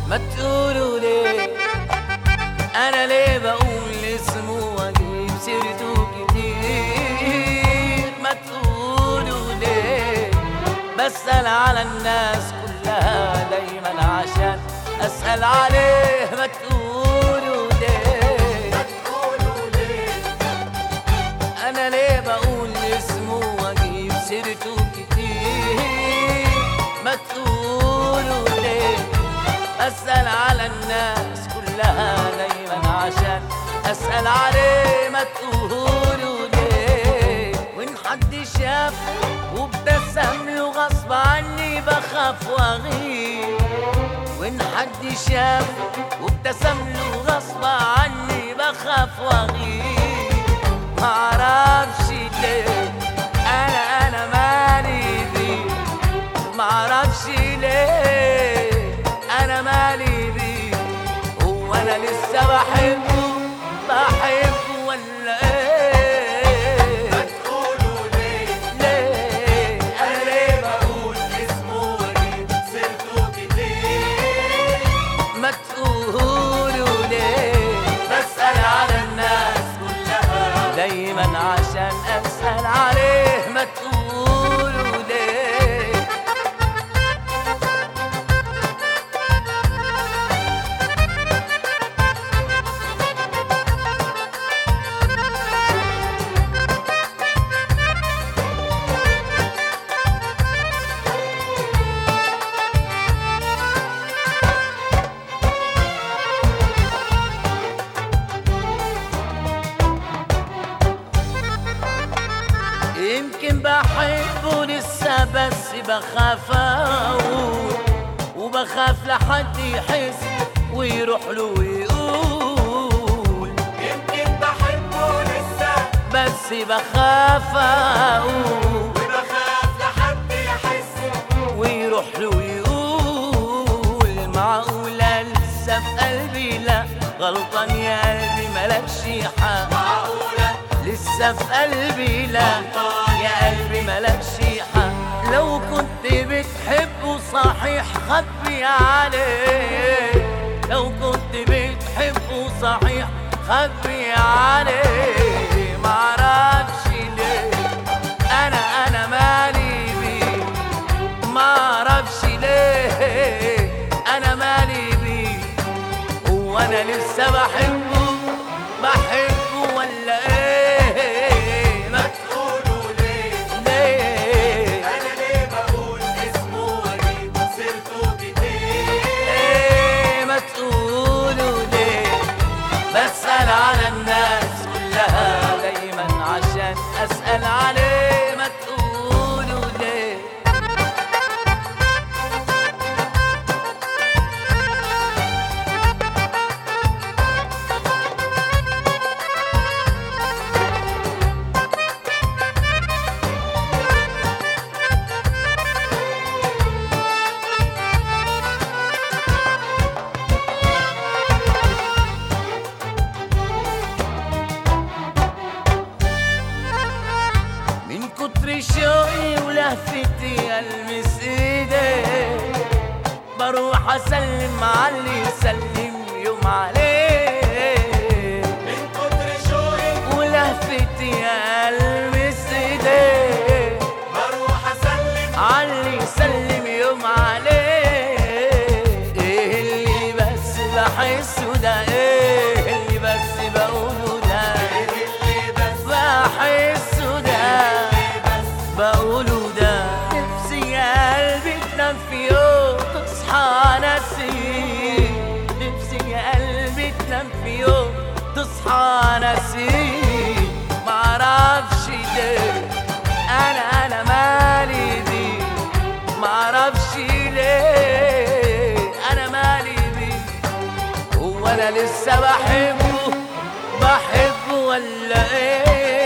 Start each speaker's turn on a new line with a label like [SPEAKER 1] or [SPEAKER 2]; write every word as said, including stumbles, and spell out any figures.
[SPEAKER 1] ما تقولوا ليه انا ليه بقول اسمه واجيب سيرته كتير؟ ما تقولوا ليه بسأل على الناس كلها دايما عشان اسأل عليه؟ ما تقولوا ليه
[SPEAKER 2] ما تقولوا ليه
[SPEAKER 1] انا ليه بقول اسمه واجيب سيرته كتير؟ ما تقولوا ليه أسأل على الناس كلها دايما عشان أسأل عليه؟ ما تقولوا ليه وإن حد شاف وابتسم له غصب عني بخاف وأغيب، وإن حد شاف وابتسم له غصب عني بخاف وأغيب. معرفش ليه أنا أنا مالي بيه، معرفش ليه أنا مالي بيه، هو أنا لسه بحبه بحبه ولا إيه؟
[SPEAKER 2] ما تقولوا ليه
[SPEAKER 1] ليه
[SPEAKER 2] أنا ليه بقول اسمه وأجيب سيرته كتير؟
[SPEAKER 1] ما تقولوا ليه
[SPEAKER 2] بسأل على الناس كلها
[SPEAKER 1] دايما عشان أسأل عليه؟ ما تقولوا ليه يمكن بحبه لسه بس بخاف اقول، وبخاف لحد يحس ويروح له ويقول.
[SPEAKER 2] يمكن بحبه لسه
[SPEAKER 1] بس بخاف اقول
[SPEAKER 2] وبخاف لحد يحس
[SPEAKER 1] ويروح له ويقول. معقولة لسه في قلبي لا غلطان يا قلبي ملكش حق،
[SPEAKER 2] معقولة
[SPEAKER 1] لسه في قلبي لا يا قلبي ملكش حق. لو كنت بتحبه صحيح خبي عليه، لو كنت بتحبه صحيح خبي عليه. معرفش ليه انا انا مالي بيه، معرفش ليه انا مالي بيه، هو انا لسه بحبه بحبه ولا ايه؟ ما
[SPEAKER 2] تقولوا ليه
[SPEAKER 1] ليه
[SPEAKER 2] أنا ليه بقول اسمه وأجيب سيرته كتير؟
[SPEAKER 1] ايه ما تقولوا ليه بسأل على الناس كلها دايما عشان أسأل عليه؟ ما تقولوا ليه من كتر شوقي ولهفتي ألمس ايديك بروح اسلم على اللي يسلم يوم عليه.
[SPEAKER 2] من كتر شوقي
[SPEAKER 1] ولهفتي ألمس ايديك
[SPEAKER 2] بروح أسلم
[SPEAKER 1] على اللي يسلم يوم عليه. ايه اللي بس بحسه ده، ايه اللي بس بقوله ده،
[SPEAKER 2] اللي بس
[SPEAKER 1] بحسه ده
[SPEAKER 2] بس
[SPEAKER 1] بقوله ده. نفسي يا قلبي تنام في يوم تصحى نسيم، نفسي يا قلبي تنام في يوم تصحى نسيم. معرفش ليه انا انا مالي بيه، معرفش ليه انا مالي بيه، هو انا لسه بحبه بحبه ولا ايه؟